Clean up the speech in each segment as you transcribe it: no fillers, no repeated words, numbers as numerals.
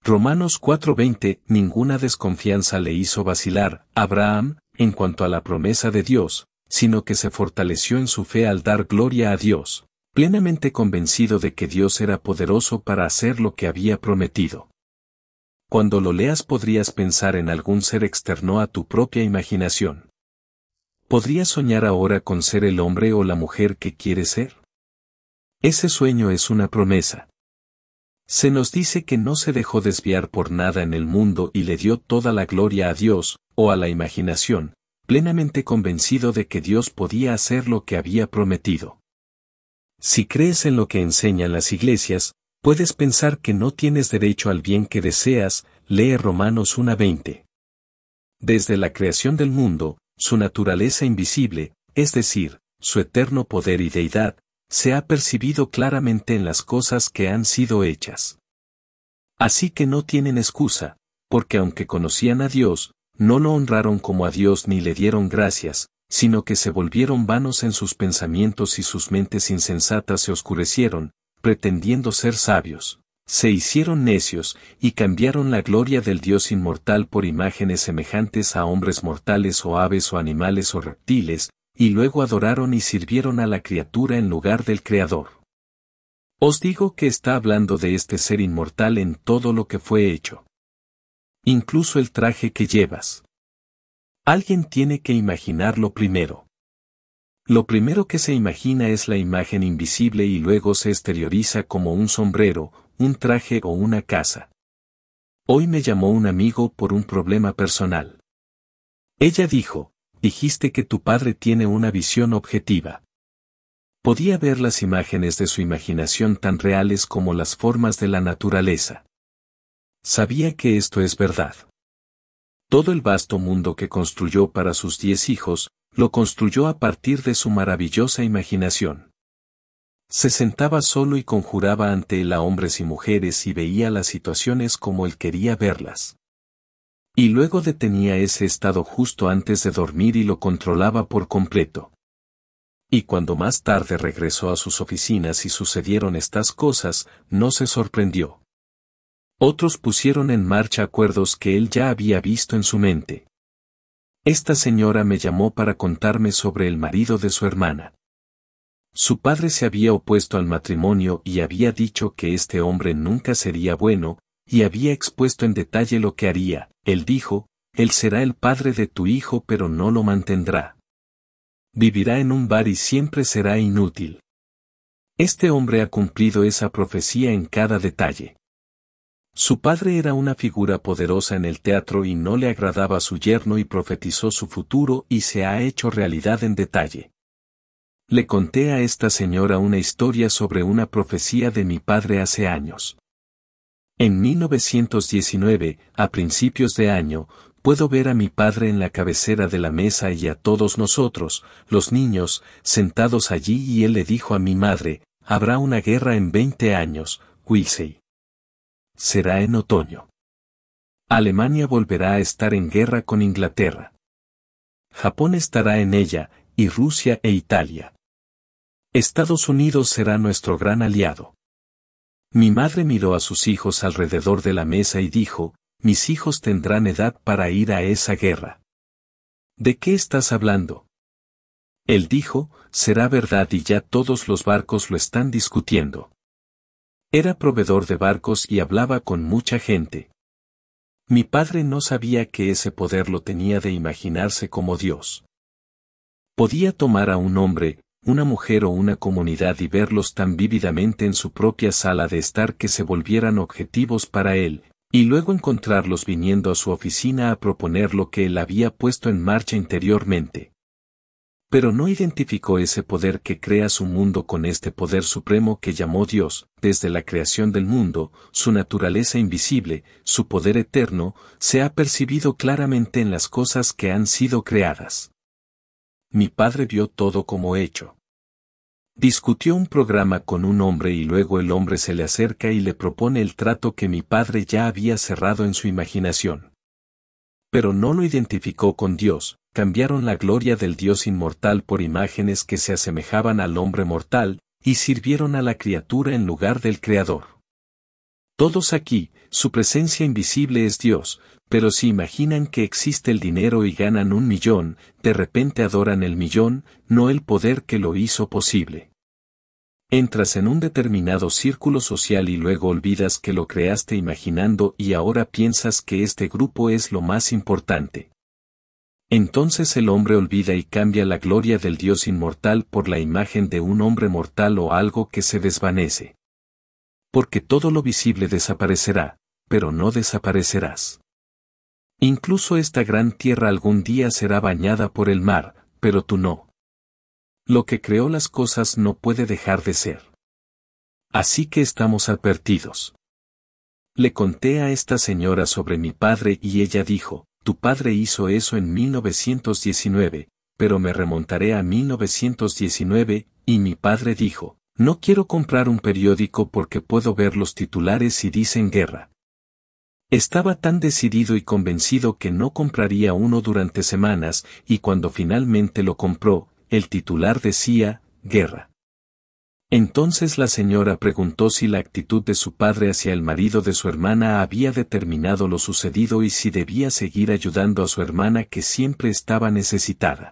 Romanos 4:20. Ninguna desconfianza le hizo vacilar a Abraham en cuanto a la promesa de Dios, sino que se fortaleció en su fe al dar gloria a Dios, plenamente convencido de que Dios era poderoso para hacer lo que había prometido. Cuando lo leas podrías pensar en algún ser externo a tu propia imaginación. ¿Podrías soñar ahora con ser el hombre o la mujer que quieres ser? Ese sueño es una promesa. Se nos dice que no se dejó desviar por nada en el mundo y le dio toda la gloria a Dios, o a la imaginación, plenamente convencido de que Dios podía hacer lo que había prometido. Si crees en lo que enseñan las iglesias, puedes pensar que no tienes derecho al bien que deseas. Lee Romanos 1:20. Desde la creación del mundo, su naturaleza invisible, es decir, su eterno poder y deidad, se ha percibido claramente en las cosas que han sido hechas. Así que no tienen excusa, porque aunque conocían a Dios, no lo honraron como a Dios ni le dieron gracias, sino que se volvieron vanos en sus pensamientos y sus mentes insensatas se oscurecieron, pretendiendo ser sabios. Se hicieron necios, y cambiaron la gloria del Dios inmortal por imágenes semejantes a hombres mortales o aves o animales o reptiles, y luego adoraron y sirvieron a la criatura en lugar del Creador. Os digo que está hablando de este ser inmortal en todo lo que fue hecho. Incluso el traje que llevas. Alguien tiene que imaginarlo primero. Lo primero que se imagina es la imagen invisible y luego se exterioriza como un sombrero, un traje o una casa. Hoy me llamó un amigo por un problema personal. Ella dijo: dijiste que tu padre tiene una visión objetiva. Podía ver las imágenes de su imaginación tan reales como las formas de la naturaleza. Sabía que esto es verdad. Todo el vasto mundo que construyó para sus 10 hijos, lo construyó a partir de su maravillosa imaginación. Se sentaba solo y conjuraba ante él a hombres y mujeres y veía las situaciones como él quería verlas. Y luego detenía ese estado justo antes de dormir y lo controlaba por completo. Y cuando más tarde regresó a sus oficinas y sucedieron estas cosas, no se sorprendió. Otros pusieron en marcha acuerdos que él ya había visto en su mente. Esta señora me llamó para contarme sobre el marido de su hermana. Su padre se había opuesto al matrimonio y había dicho que este hombre nunca sería bueno, y había expuesto en detalle lo que haría. Él dijo: él será el padre de tu hijo pero no lo mantendrá. Vivirá en un bar y siempre será inútil. Este hombre ha cumplido esa profecía en cada detalle. Su padre era una figura poderosa en el teatro y no le agradaba a su yerno y profetizó su futuro y se ha hecho realidad en detalle. Le conté a esta señora una historia sobre una profecía de mi padre hace años. En 1919, a principios de año, puedo ver a mi padre en la cabecera de la mesa y a todos nosotros, los niños, sentados allí y él le dijo a mi madre: habrá una guerra en 20 años, Wilsey. Será en otoño. Alemania volverá a estar en guerra con Inglaterra. Japón estará en ella, y Rusia e Italia. Estados Unidos será nuestro gran aliado. Mi madre miró a sus hijos alrededor de la mesa y dijo: mis hijos tendrán edad para ir a esa guerra. ¿De qué estás hablando? Él dijo: será verdad y ya todos los barcos lo están discutiendo. Era proveedor de barcos y hablaba con mucha gente. Mi padre no sabía que ese poder lo tenía de imaginarse como Dios. Podía tomar a un hombre, una mujer o una comunidad y verlos tan vívidamente en su propia sala de estar que se volvieran objetivos para él, y luego encontrarlos viniendo a su oficina a proponer lo que él había puesto en marcha interiormente. Pero no identificó ese poder que crea su mundo con este poder supremo que llamó Dios. Desde la creación del mundo, su naturaleza invisible, su poder eterno, se ha percibido claramente en las cosas que han sido creadas. Mi padre vio todo como hecho. Discutió un programa con un hombre y luego el hombre se le acerca y le propone el trato que mi padre ya había cerrado en su imaginación. Pero no lo identificó con Dios. Cambiaron la gloria del Dios inmortal por imágenes que se asemejaban al hombre mortal, y sirvieron a la criatura en lugar del Creador. Todos aquí, su presencia invisible es Dios, pero si imaginan que existe el dinero y ganan 1.000.000, de repente adoran el millón, no el poder que lo hizo posible. Entras en un determinado círculo social y luego olvidas que lo creaste imaginando y ahora piensas que este grupo es lo más importante. Entonces el hombre olvida y cambia la gloria del Dios inmortal por la imagen de un hombre mortal o algo que se desvanece. Porque todo lo visible desaparecerá, pero no desaparecerás. Incluso esta gran tierra algún día será bañada por el mar, pero tú no. Lo que creó las cosas no puede dejar de ser. Así que estamos advertidos. Le conté a esta señora sobre mi padre y ella dijo, tu padre hizo eso en 1919, pero me remontaré a 1919, y mi padre dijo, no quiero comprar un periódico porque puedo ver los titulares y dicen guerra. Estaba tan decidido y convencido que no compraría uno durante semanas, y cuando finalmente lo compró, el titular decía, guerra. Entonces la señora preguntó si la actitud de su padre hacia el marido de su hermana había determinado lo sucedido y si debía seguir ayudando a su hermana que siempre estaba necesitada.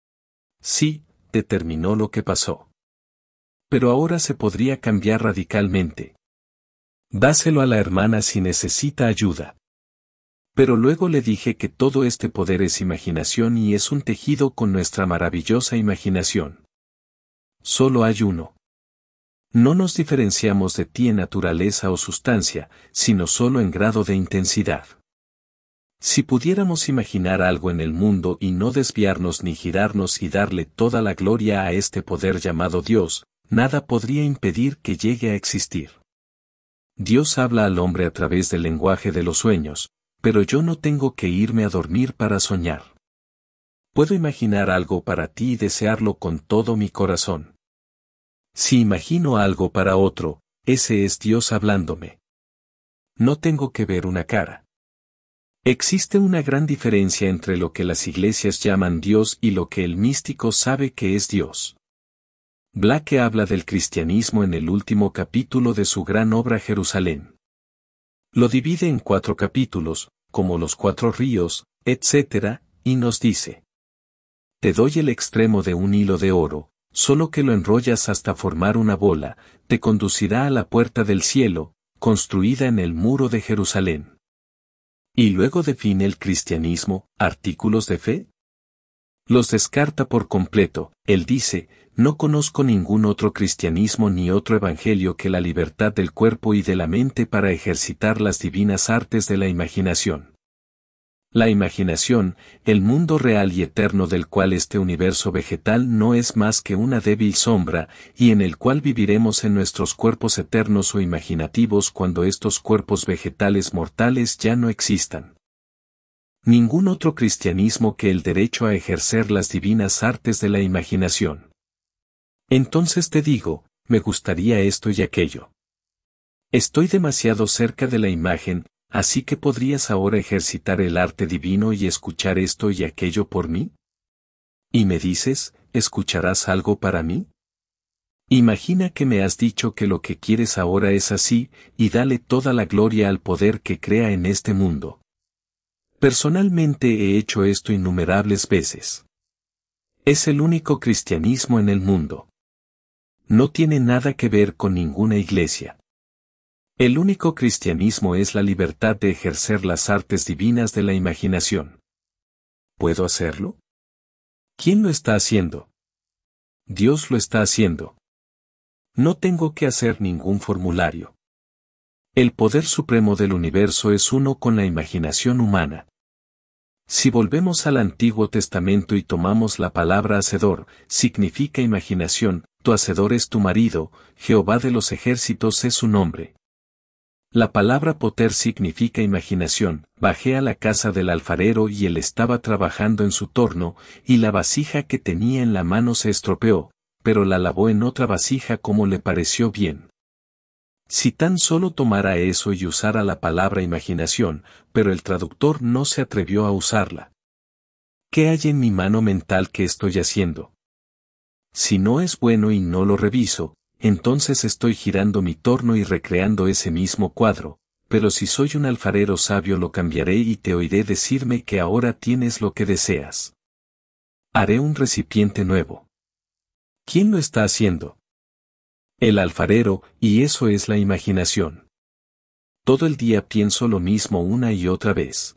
Sí, determinó lo que pasó. Pero ahora se podría cambiar radicalmente. Dáselo a la hermana si necesita ayuda. Pero luego le dije que todo este poder es imaginación y es un tejido con nuestra maravillosa imaginación. Solo hay uno. No nos diferenciamos de ti en naturaleza o sustancia, sino solo en grado de intensidad. Si pudiéramos imaginar algo en el mundo y no desviarnos ni girarnos y darle toda la gloria a este poder llamado Dios, nada podría impedir que llegue a existir. Dios habla al hombre a través del lenguaje de los sueños, pero yo no tengo que irme a dormir para soñar. Puedo imaginar algo para ti y desearlo con todo mi corazón. Si imagino algo para otro, ese es Dios hablándome. No tengo que ver una cara. Existe una gran diferencia entre lo que las iglesias llaman Dios y lo que el místico sabe que es Dios. Blake habla del cristianismo en el último capítulo de su gran obra Jerusalén. Lo divide en 4 capítulos, como los 4 ríos, etc., y nos dice: te doy el extremo de un hilo de oro, solo que lo enrollas hasta formar una bola, te conducirá a la puerta del cielo, construida en el muro de Jerusalén. Y luego define el cristianismo, artículos de fe. Los descarta por completo. Él dice, no conozco ningún otro cristianismo ni otro evangelio que la libertad del cuerpo y de la mente para ejercitar las divinas artes de la imaginación. La imaginación, el mundo real y eterno del cual este universo vegetal no es más que una débil sombra, y en el cual viviremos en nuestros cuerpos eternos o imaginativos cuando estos cuerpos vegetales mortales ya no existan. Ningún otro cristianismo que el derecho a ejercer las divinas artes de la imaginación. Entonces te digo, me gustaría esto y aquello. Estoy demasiado cerca de la imagen, así que podrías ahora ejercitar el arte divino y escuchar esto y aquello por mí. ¿Y me dices, escucharás algo para mí? Imagina que me has dicho que lo que quieres ahora es así, y dale toda la gloria al poder que crea en este mundo. Personalmente he hecho esto innumerables veces. Es el único cristianismo en el mundo. No tiene nada que ver con ninguna iglesia. El único cristianismo es la libertad de ejercer las artes divinas de la imaginación. ¿Puedo hacerlo? ¿Quién lo está haciendo? Dios lo está haciendo. No tengo que hacer ningún formulario. El poder supremo del universo es uno con la imaginación humana. Si volvemos al Antiguo Testamento y tomamos la palabra hacedor, significa imaginación, tu hacedor es tu marido, Jehová de los ejércitos es su nombre. La palabra poter significa imaginación, bajé a la casa del alfarero y él estaba trabajando en su torno, y la vasija que tenía en la mano se estropeó, pero la lavó en otra vasija como le pareció bien. Si tan solo tomara eso y usara la palabra imaginación, pero el traductor no se atrevió a usarla. ¿Qué hay en mi mano mental que estoy haciendo? Si no es bueno y no lo reviso, entonces estoy girando mi torno y recreando ese mismo cuadro, pero si soy un alfarero sabio lo cambiaré y te oiré decirme que ahora tienes lo que deseas. Haré un recipiente nuevo. ¿Quién lo está haciendo? El alfarero, y eso es la imaginación. Todo el día pienso lo mismo una y otra vez.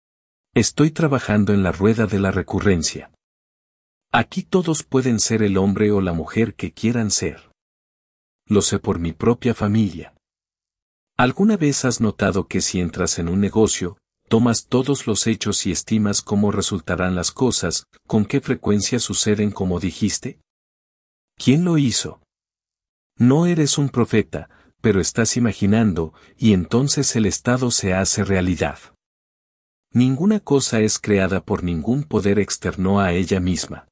Estoy trabajando en la rueda de la recurrencia. Aquí todos pueden ser el hombre o la mujer que quieran ser. Lo sé por mi propia familia. ¿Alguna vez has notado que si entras en un negocio, tomas todos los hechos y estimas cómo resultarán las cosas, con qué frecuencia suceden como dijiste? ¿Quién lo hizo? No eres un profeta, pero estás imaginando, y entonces el estado se hace realidad. Ninguna cosa es creada por ningún poder externo a ella misma.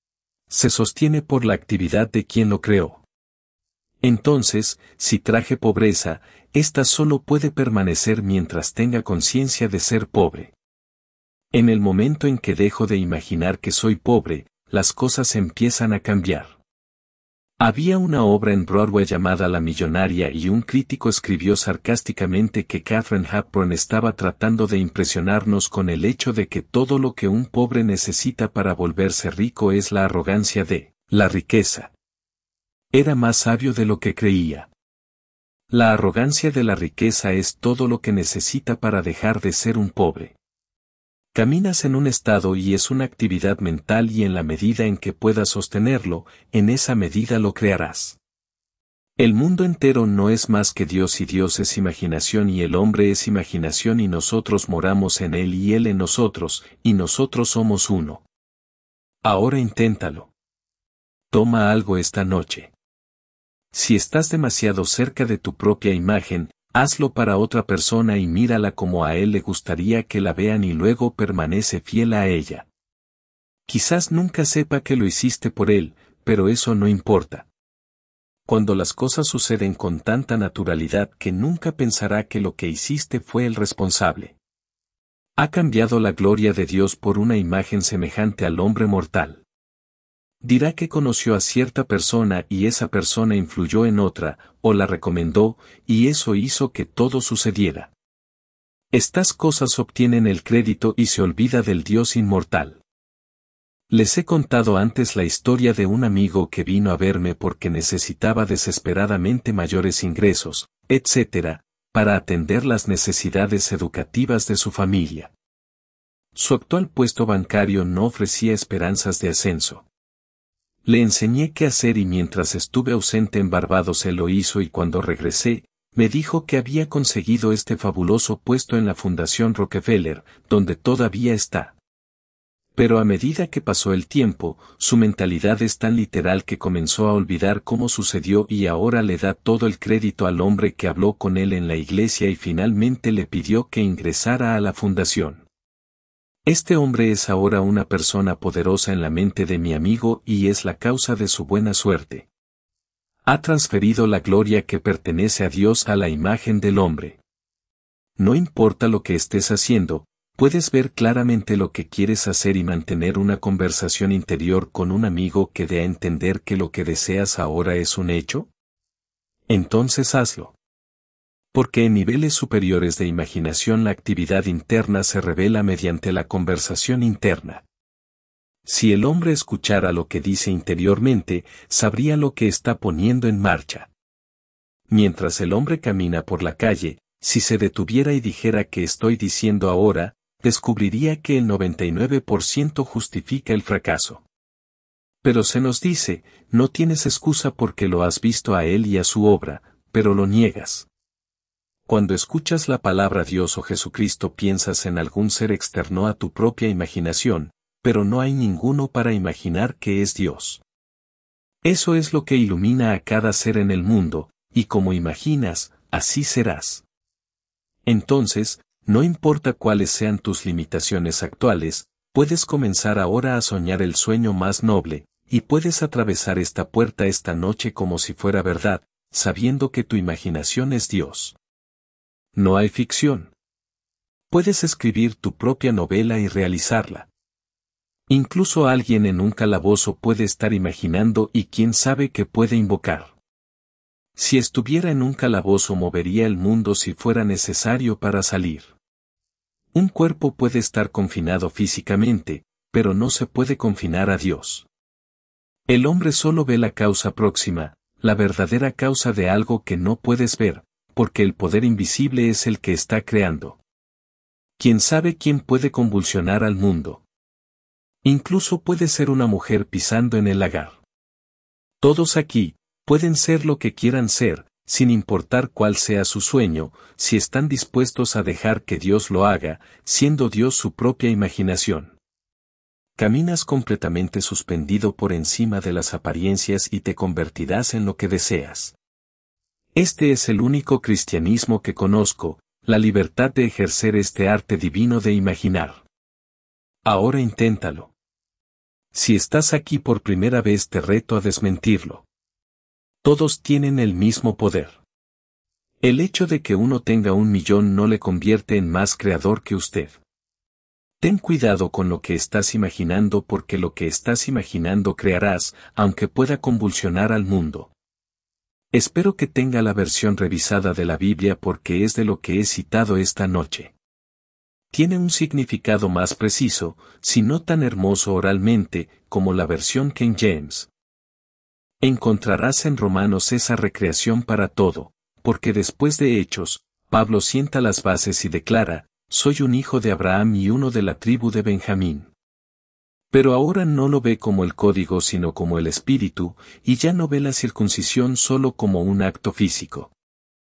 Se sostiene por la actividad de quien lo creó. Entonces, si traje pobreza, ésta solo puede permanecer mientras tenga conciencia de ser pobre. En el momento en que dejo de imaginar que soy pobre, las cosas empiezan a cambiar. Había una obra en Broadway llamada La Millonaria y un crítico escribió sarcásticamente que Katharine Hepburn estaba tratando de impresionarnos con el hecho de que todo lo que un pobre necesita para volverse rico es la arrogancia de la riqueza. Era más sabio de lo que creía. La arrogancia de la riqueza es todo lo que necesita para dejar de ser un pobre. Caminas en un estado y es una actividad mental y en la medida en que puedas sostenerlo, en esa medida lo crearás. El mundo entero no es más que Dios y Dios es imaginación y el hombre es imaginación y nosotros moramos en él y él en nosotros, y nosotros somos uno. Ahora inténtalo. Toma algo esta noche. Si estás demasiado cerca de tu propia imagen, hazlo para otra persona y mírala como a él le gustaría que la vean y luego permanece fiel a ella. Quizás nunca sepa que lo hiciste por él, pero eso no importa. Cuando las cosas suceden con tanta naturalidad que nunca pensará que lo que hiciste fue el responsable. Ha cambiado la gloria de Dios por una imagen semejante al hombre mortal. Dirá que conoció a cierta persona y esa persona influyó en otra, o la recomendó, y eso hizo que todo sucediera. Estas cosas obtienen el crédito y se olvida del Dios inmortal. Les he contado antes la historia de un amigo que vino a verme porque necesitaba desesperadamente mayores ingresos, etc., para atender las necesidades educativas de su familia. Su actual puesto bancario no ofrecía esperanzas de ascenso. Le enseñé qué hacer y mientras estuve ausente en Barbados él lo hizo y cuando regresé, me dijo que había conseguido este fabuloso puesto en la Fundación Rockefeller, donde todavía está. Pero a medida que pasó el tiempo, su mentalidad es tan literal que comenzó a olvidar cómo sucedió y ahora le da todo el crédito al hombre que habló con él en la iglesia y finalmente le pidió que ingresara a la fundación. Este hombre es ahora una persona poderosa en la mente de mi amigo y es la causa de su buena suerte. Ha transferido la gloria que pertenece a Dios a la imagen del hombre. No importa lo que estés haciendo, puedes ver claramente lo que quieres hacer y mantener una conversación interior con un amigo que dé a entender que lo que deseas ahora es un hecho. Entonces hazlo. Porque en niveles superiores de imaginación la actividad interna se revela mediante la conversación interna. Si el hombre escuchara lo que dice interiormente, sabría lo que está poniendo en marcha. Mientras el hombre camina por la calle, si se detuviera y dijera qué estoy diciendo ahora, descubriría que el 99% justifica el fracaso. Pero se nos dice, no tienes excusa porque lo has visto a él y a su obra, pero lo niegas. Cuando escuchas la palabra Dios o Jesucristo piensas en algún ser externo a tu propia imaginación, pero no hay ninguno para imaginar que es Dios. Eso es lo que ilumina a cada ser en el mundo, y como imaginas, así serás. Entonces, no importa cuáles sean tus limitaciones actuales, puedes comenzar ahora a soñar el sueño más noble, y puedes atravesar esta puerta esta noche como si fuera verdad, sabiendo que tu imaginación es Dios. No hay ficción. Puedes escribir tu propia novela y realizarla. Incluso alguien en un calabozo puede estar imaginando y quién sabe qué puede invocar. Si estuviera en un calabozo movería el mundo si fuera necesario para salir. Un cuerpo puede estar confinado físicamente, pero no se puede confinar a Dios. El hombre solo ve la causa próxima, la verdadera causa de algo que no puedes ver, porque el poder invisible es el que está creando. ¿Quién sabe quién puede convulsionar al mundo? Incluso puede ser una mujer pisando en el lagar. Todos aquí pueden ser lo que quieran ser, sin importar cuál sea su sueño, si están dispuestos a dejar que Dios lo haga, siendo Dios su propia imaginación. Caminas completamente suspendido por encima de las apariencias y te convertirás en lo que deseas. Este es el único cristianismo que conozco, la libertad de ejercer este arte divino de imaginar. Ahora inténtalo. Si estás aquí por primera vez te reto a desmentirlo. Todos tienen el mismo poder. El hecho de que uno tenga 1.000.000 no le convierte en más creador que usted. Ten cuidado con lo que estás imaginando porque lo que estás imaginando crearás, aunque pueda convulsionar al mundo. Espero que tenga la versión revisada de la Biblia porque es de lo que he citado esta noche. Tiene un significado más preciso, si no tan hermoso oralmente, como la versión King James. Encontrarás en Romanos esa recreación para todo, porque después de Hechos, Pablo sienta las bases y declara, soy un hijo de Abraham y uno de la tribu de Benjamín. Pero ahora no lo ve como el código sino como el espíritu, y ya no ve la circuncisión solo como un acto físico.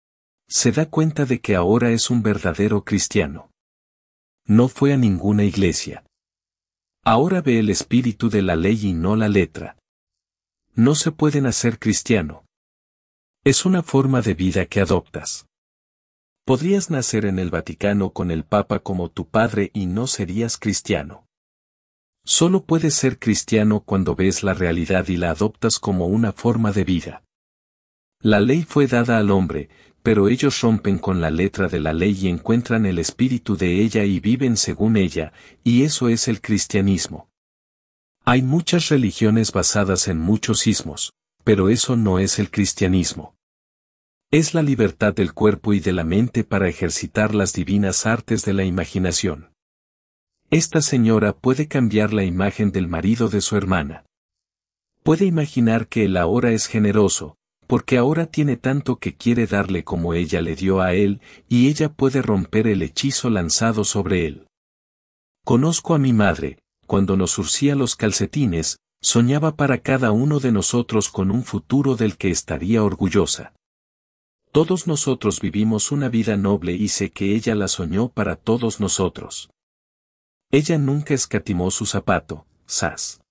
Se da cuenta de que ahora es un verdadero cristiano. No fue a ninguna iglesia. Ahora ve el espíritu de la ley y no la letra. No se puede nacer cristiano. Es una forma de vida que adoptas. Podrías nacer en el Vaticano con el Papa como tu padre y no serías cristiano. Solo puedes ser cristiano cuando ves la realidad y la adoptas como una forma de vida. La ley fue dada al hombre, pero ellos rompen con la letra de la ley y encuentran el espíritu de ella y viven según ella, y eso es el cristianismo. Hay muchas religiones basadas en muchos ismos, pero eso no es el cristianismo. Es la libertad del cuerpo y de la mente para ejercitar las divinas artes de la imaginación. Esta señora puede cambiar la imagen del marido de su hermana. Puede imaginar que él ahora es generoso, porque ahora tiene tanto que quiere darle como ella le dio a él, y ella puede romper el hechizo lanzado sobre él. Conozco a mi madre, cuando nos surcía los calcetines, soñaba para cada uno de nosotros con un futuro del que estaría orgullosa. Todos nosotros vivimos una vida noble y sé que ella la soñó para todos nosotros. Ella nunca escatimó su zapato, sas.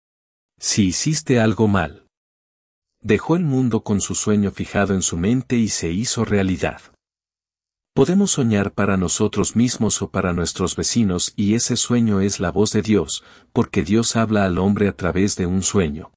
Si hiciste algo mal. Dejó el mundo con su sueño fijado en su mente y se hizo realidad. Podemos soñar para nosotros mismos o para nuestros vecinos y ese sueño es la voz de Dios, porque Dios habla al hombre a través de un sueño.